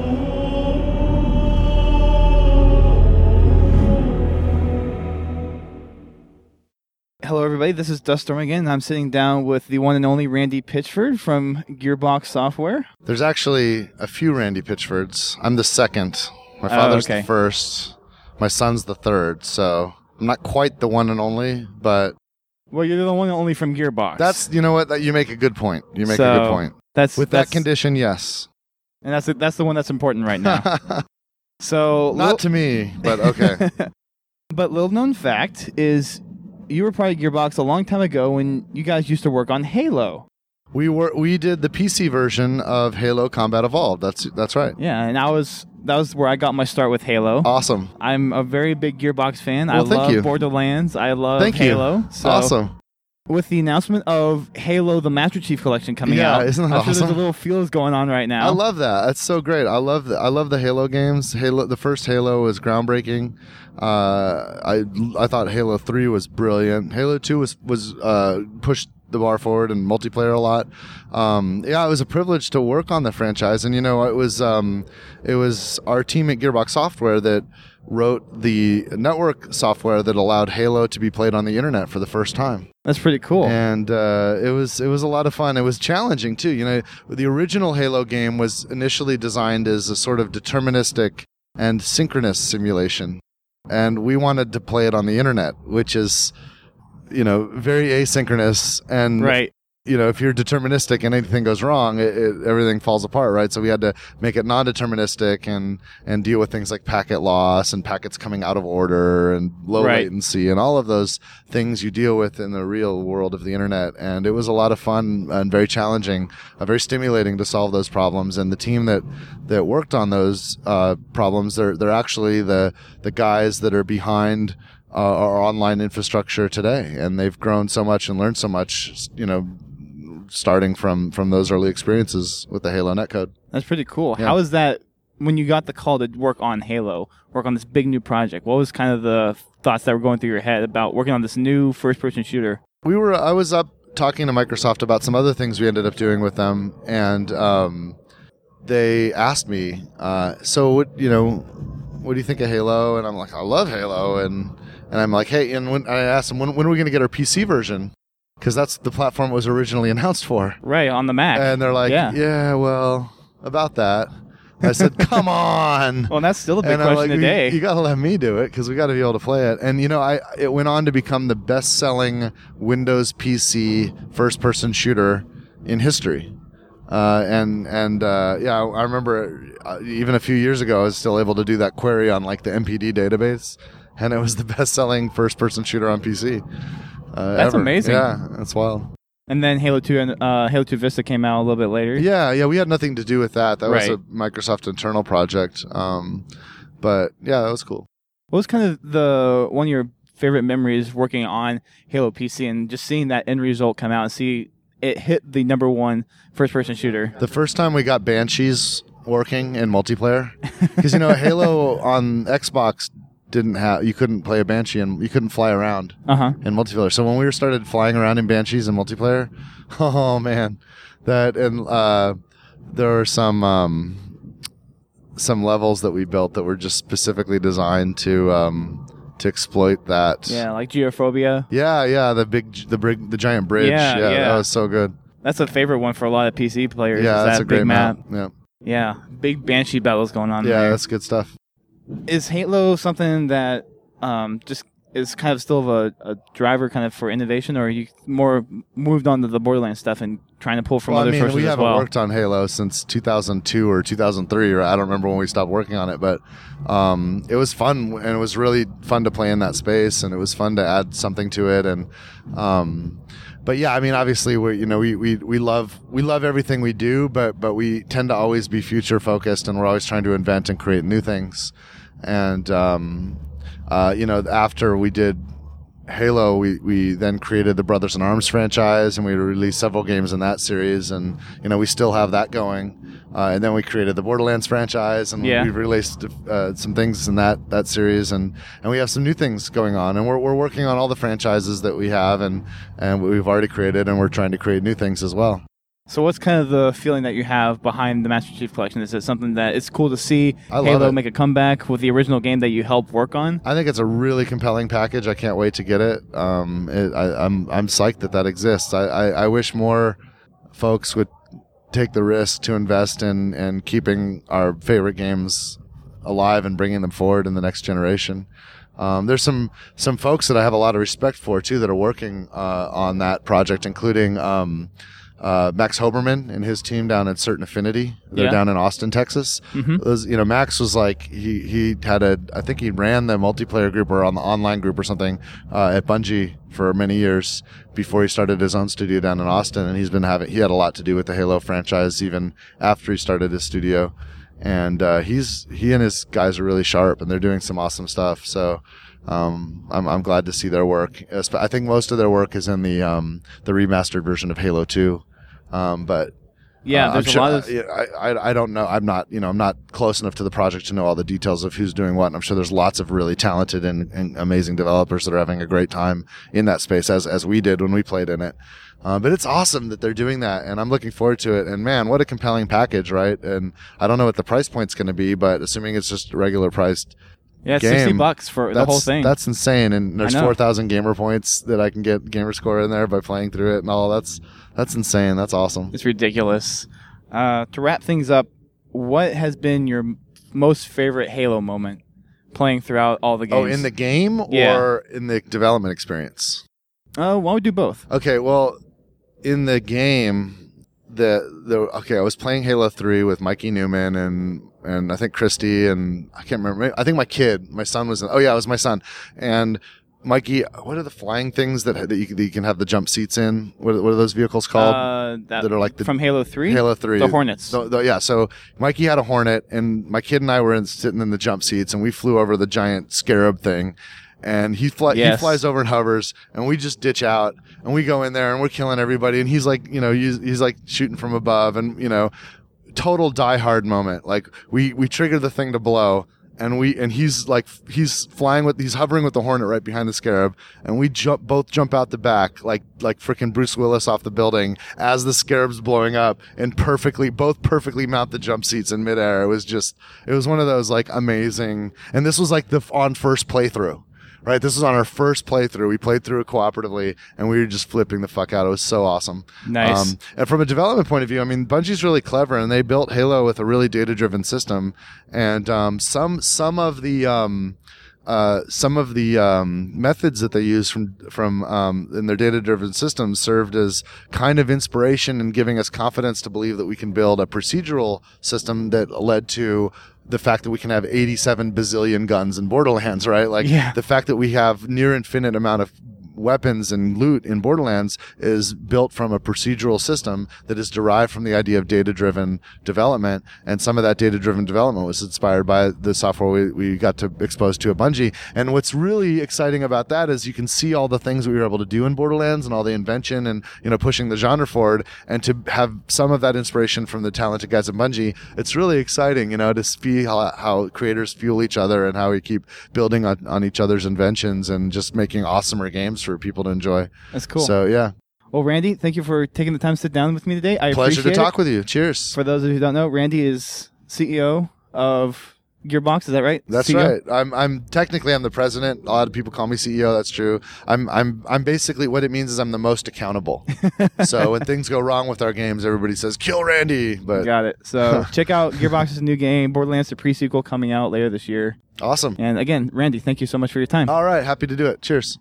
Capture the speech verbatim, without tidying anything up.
Hello, everybody. This is Duststorm again. I'm sitting down with the one and only Randy Pitchford from Gearbox Software. There's actually a few Randy Pitchfords. I'm the second. My father's oh, okay. the first. My son's the third. So I'm not quite the one and only, but... Well, you're the one and only from Gearbox. That's, you know what? That, you make a good point. You make so a good point. That's, With that's, that condition, yes. And that's the, that's the one that's important right now. so Not little, to me, but okay. But little known fact is... You were part of Gearbox a long time ago when you guys used to work on Halo. We were we did the P C version of Halo Combat Evolved. That's that's right. Yeah, and I was that was where I got my start with Halo. Awesome. I'm a very big Gearbox fan. Well, I thank love you. Borderlands. I love thank Halo. You. So awesome. With the announcement of Halo: The Master Chief Collection coming yeah, out, isn't that I'm awesome? sure there's a little feels going on right now. I love that. That's so great. I love the, I love the Halo games. Halo, the first Halo was groundbreaking. Uh, I I thought Halo three was brilliant. Halo two was was uh, pushed the bar forward in multiplayer a lot. Um, yeah, it was a privilege to work on the franchise, and you know, it was um, it was our team at Gearbox Software that wrote the network software that allowed Halo to be played on the internet for the first time. That's pretty cool. And uh, it was it was a lot of fun. It was challenging too. You know, the original Halo game was initially designed as a sort of deterministic and synchronous simulation, and we wanted to play it on the internet, which is, you know, very asynchronous. And right. You know, if you're deterministic and anything goes wrong, it, it, everything falls apart, right? So we had to make it non-deterministic and, and deal with things like packet loss and packets coming out of order and low right. latency and all of those things you deal with in the real world of the internet. And it was a lot of fun and very challenging, uh, very stimulating to solve those problems. And the team that, that worked on those uh, problems, they're they're actually the the guys that are behind uh, our online infrastructure today, and they've grown so much and learned so much, you know, starting from, from those early experiences with the Halo netcode. That's pretty cool. Yeah. How is that, when you got the call to work on Halo, work on this big new project, what was kind of the thoughts that were going through your head about working on this new first-person shooter? We were, I was up talking to Microsoft about some other things we ended up doing with them, and um, they asked me, uh, so what, you know, what do you think of Halo? And I'm like, I love Halo, and and I'm like, hey, and when I asked them, when, when are we going to get our P C version? Because that's the platform it was originally announced for. Right, on the Mac. And they're like, yeah, yeah well, about that. I said, come on. Well, that's still a big and question like, today. You, you got to let me do it because we got to be able to play it. And, you know, I it went on to become the best-selling Windows P C first-person shooter in history. Uh, and, and uh, yeah, I, I remember uh, even a few years ago, I was still able to do that query on, like, the M P D database. And it was the best-selling first-person shooter on P C. Uh, that's ever. amazing. Yeah, that's wild. And then Halo two and uh, Halo two Vista came out a little bit later. Yeah, yeah, we had nothing to do with that. That right. was a Microsoft internal project. Um, but yeah, that was cool. What was kind of the one of your favorite memories working on Halo P C and just seeing that end result come out and see it hit the number one first-person shooter? The first time we got Banshees working in multiplayer, because you know Halo on Xbox didn't have, you couldn't play a Banshee and you couldn't fly around uh-huh. in multiplayer. So when we started flying around in Banshees in multiplayer, oh man, that and uh, there were some um, some levels that we built that were just specifically designed to um, to exploit that. Yeah, like Geophobia. Yeah, yeah, the big, the big, the giant bridge. Yeah, yeah, yeah. that was so good. That's a favorite one for a lot of P C players. Yeah, is that's that a great big map. map. Yeah, yeah, big Banshee battles going on yeah, there. that's good stuff. Is Halo something that um, just is kind of still of a, a driver kind of for innovation, or are you more moved on to the Borderlands stuff and trying to pull from well, other I mean, sources we as haven't well? worked on Halo since two thousand two or two thousand three, or I don't remember when we stopped working on it, but um, it was fun, and it was really fun to play in that space, and it was fun to add something to it, and um, but yeah, I mean, obviously, we you know we, we, we love we love everything we do, but but we tend to always be future focused, and we're always trying to invent and create new things. And, um, uh, you know, after we did Halo, we, we then created the Brothers in Arms franchise, and we released several games in that series. And, you know, we still have that going. Uh, and then we created the Borderlands franchise, and yeah. we've released uh, some things in that, that series. And, and we have some new things going on. And we're we're working on all the franchises that we have and, and we've already created, and we're trying to create new things as well. So what's kind of the feeling that you have behind the Master Chief Collection? Is it something that it's cool to see I love Halo it. make a comeback with the original game that you helped work on? I think it's a really compelling package. I can't wait to get it. Um, it I, I'm I'm psyched that that exists. I, I, I wish more folks would take the risk to invest in, in keeping our favorite games alive and bringing them forward in the next generation. Um, there's some some folks that I have a lot of respect for too that are working uh, on that project, including um, uh, Max Hoberman and his team down at Certain Affinity. They're Yeah. down in Austin, Texas. Mhm. Those, you know, Max was like he he had a I think he ran the multiplayer group or on the online group or something uh, at Bungie for many years before he started his own studio down in Austin, and he's been having he had a lot to do with the Halo franchise even after he started his studio. And uh, he's he and his guys are really sharp, and they're doing some awesome stuff. So um, I'm I'm glad to see their work. I think most of their work is in the um, the remastered version of Halo two, um, but Yeah, uh, there's I'm a sure, lot of. I, I I don't know. I'm not you know I'm not close enough to the project to know all the details of who's doing what. And I'm sure there's lots of really talented and, and amazing developers that are having a great time in that space as as we did when we played in it. Uh, but it's awesome that they're doing that, and I'm looking forward to it. And man, what a compelling package, right? And I don't know what the price point's going to be, but assuming it's just regular priced, Yeah, it's game, sixty bucks for the that's, whole thing. That's insane. And there's I know. four thousand gamer points that I can get gamer score in there by playing through it and all. That's that's insane. That's awesome. It's ridiculous. Uh, to wrap things up, what has been your m- most favorite Halo moment playing throughout all the games? Oh, in the game Yeah. or in the development experience? Uh, why don't we do both? Okay, well, in the game, the the okay, I was playing Halo three with Mikey Newman and and I think Christy and I can't remember. I think my kid, my son was. In, oh yeah, it was my son. And Mikey, what are the flying things that that you, can- that you can have the jump seats in? What are, what are those vehicles called? Uh, that, that are like the- from Halo three? Halo three. The Hornets. So, the, yeah, so Mikey had a Hornet, and my kid and I were in, sitting in the jump seats, and we flew over the giant Scarab thing. And he, fly, Yes. he flies over and hovers, and we just ditch out, and we go in there, and we're killing everybody. And he's like, you know, he's, he's like shooting from above, and, you know, total diehard moment. Like, we, we trigger the thing to blow. And we and he's like he's flying with he's hovering with the Hornet right behind the Scarab, and we jump both jump out the back like like freaking Bruce Willis off the building as the Scarab's blowing up, and perfectly both perfectly mount the jump seats in midair. It was just it was one of those like amazing, and this was like the on first playthrough. Right, this was on our first playthrough. We played through it cooperatively, and we were just flipping the fuck out. It was so awesome. Nice. Um, and from a development point of view, I mean, Bungie's really clever, and they built Halo with a really data-driven system. And um, some some of the um, uh, some of the um, methods that they use from from um, in their data-driven systems served as kind of inspiration and giving us confidence to believe that we can build a procedural system that led to the fact that we can have eighty-seven bazillion guns in Borderlands, right? Like Yeah. the fact that we have near infinite amount of weapons and loot in Borderlands is built from a procedural system that is derived from the idea of data-driven development. And some of that data-driven development was inspired by the software we, we got to expose to at Bungie. And what's really exciting about that is you can see all the things we were able to do in Borderlands and all the invention and, you know, pushing the genre forward, and to have some of that inspiration from the talented guys at Bungie. It's really exciting, you know, to see how, how creators fuel each other and how we keep building on, on each other's inventions and just making awesomer games for people to enjoy. That's cool. So yeah, Well, Randy, thank you for taking the time to sit down with me today. I pleasure to appreciate talk it. with you. Cheers. For those of you who don't know, Randy is C E O of Gearbox. Is that right? That's C E O? right. I'm I'm technically I'm the president. A lot of people call me C E O. That's true. I'm I'm I'm basically what it means is I'm the most accountable. So when things go wrong with our games, everybody says kill Randy. But Got it. So check out Gearbox's new game, Borderlands the pre-sequel, coming out later this year. awesome. And again, Randy, thank you so much for your time. All right, happy to do it. Cheers.